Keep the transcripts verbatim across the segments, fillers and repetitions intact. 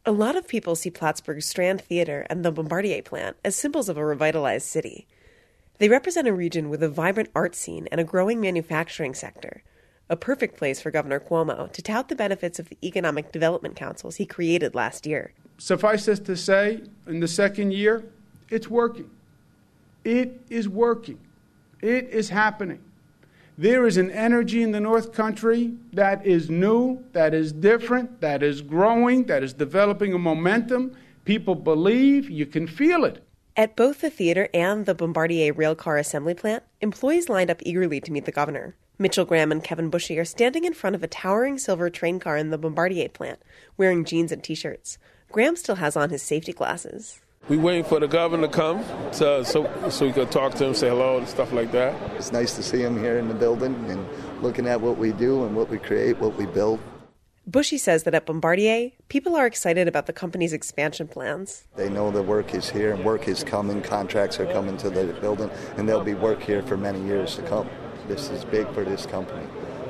A lot of people see Plattsburgh's Strand Theater and the Bombardier plant as symbols of a revitalized city. They represent a region with a vibrant art scene and a growing manufacturing sector, a perfect place for Governor Cuomo to tout the benefits of the economic development councils he created last year. Suffice it to say, in the second year, it's working. It is working. It is happening. There is an energy in the North Country that is new, that is different, that is growing, that is developing a momentum. People believe, you can feel it. At both the theater and the Bombardier railcar assembly plant, employees lined up eagerly to meet the governor. Mitchell Graham and Kevin Bushy are standing in front of a towering silver train car in the Bombardier plant, wearing jeans and T-shirts. Graham still has on his safety glasses. We waiting for the governor to come to, so so we could talk to him, say hello and stuff like that. It's nice to see him here in the building and looking at what we do and what we create, what we build. Bushy says that at Bombardier, people are excited about the company's expansion plans. They know the work is here and work is coming, contracts are coming to the building, and there'll be work here for many years to come. This is big for this company.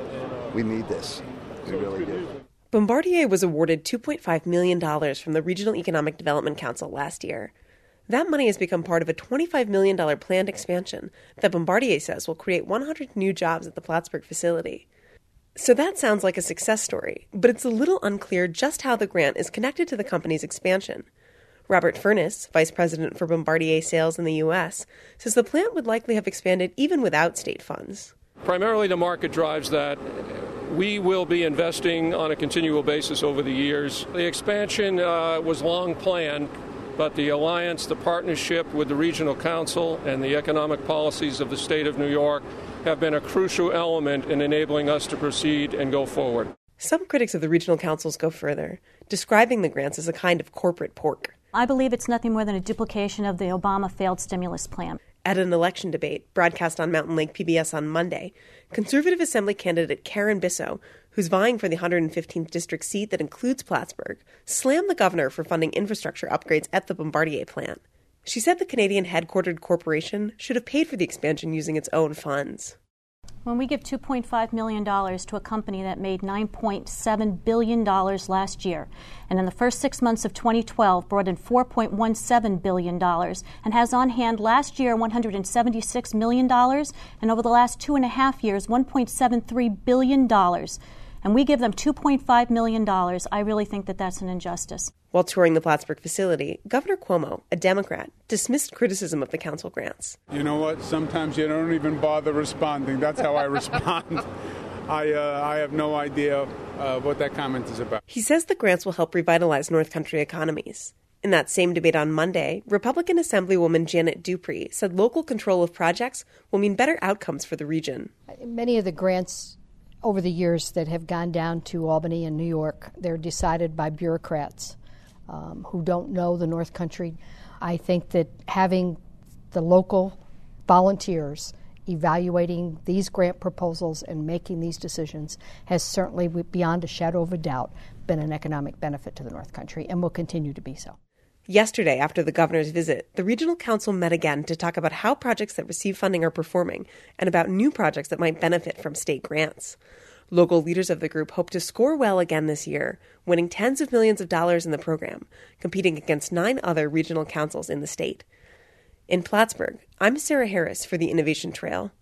We need this. We really do. Bombardier was awarded two point five million dollars from the Regional Economic Development Council last year. That money has become part of a twenty-five million dollars planned expansion that Bombardier says will create one hundred new jobs at the Plattsburgh facility. So that sounds like a success story, but it's a little unclear just how the grant is connected to the company's expansion. Robert Furness, vice president for Bombardier sales in the U S, says the plant would likely have expanded even without state funds. Primarily the market drives that. We will be investing on a continual basis over the years. The expansion uh, was long planned, but the alliance, the partnership with the regional council and the economic policies of the state of New York have been a crucial element in enabling us to proceed and go forward. Some critics of the regional councils go further, describing the grants as a kind of corporate pork. I believe it's nothing more than a duplication of the Obama failed stimulus plan. At an election debate broadcast on Mountain Lake P B S on Monday, conservative assembly candidate Karen Bissell, who's vying for the one hundred fifteenth district seat that includes Plattsburgh, slammed the governor for funding infrastructure upgrades at the Bombardier plant. She said the Canadian headquartered corporation should have paid for the expansion using its own funds. When we give two point five million dollars to a company that made nine point seven billion dollars last year, and in the first six months of twenty twelve brought in four point one seven billion dollars, and has on hand last year one hundred seventy-six million dollars, and over the last two and a half years one point seven three billion dollars, and we give them two point five million dollars, I really think that that's an injustice. While touring the Plattsburgh facility, Governor Cuomo, a Democrat, dismissed criticism of the council grants. You know what? Sometimes you don't even bother responding. That's how I respond. I uh, I have no idea uh, what that comment is about. He says the grants will help revitalize North Country economies. In that same debate on Monday, Republican Assemblywoman Janet Dupree said local control of projects will mean better outcomes for the region. Many of the grants over the years that have gone down to Albany and New York, they're decided by bureaucrats um, who don't know the North Country. I think that having the local volunteers evaluating these grant proposals and making these decisions has certainly, beyond a shadow of a doubt, been an economic benefit to the North Country and will continue to be so. Yesterday, after the governor's visit, the regional council met again to talk about how projects that receive funding are performing and about new projects that might benefit from state grants. Local leaders of the group hope to score well again this year, winning tens of millions of dollars in the program, competing against nine other regional councils in the state. In Plattsburgh, I'm Sarah Harris for the Innovation Trail.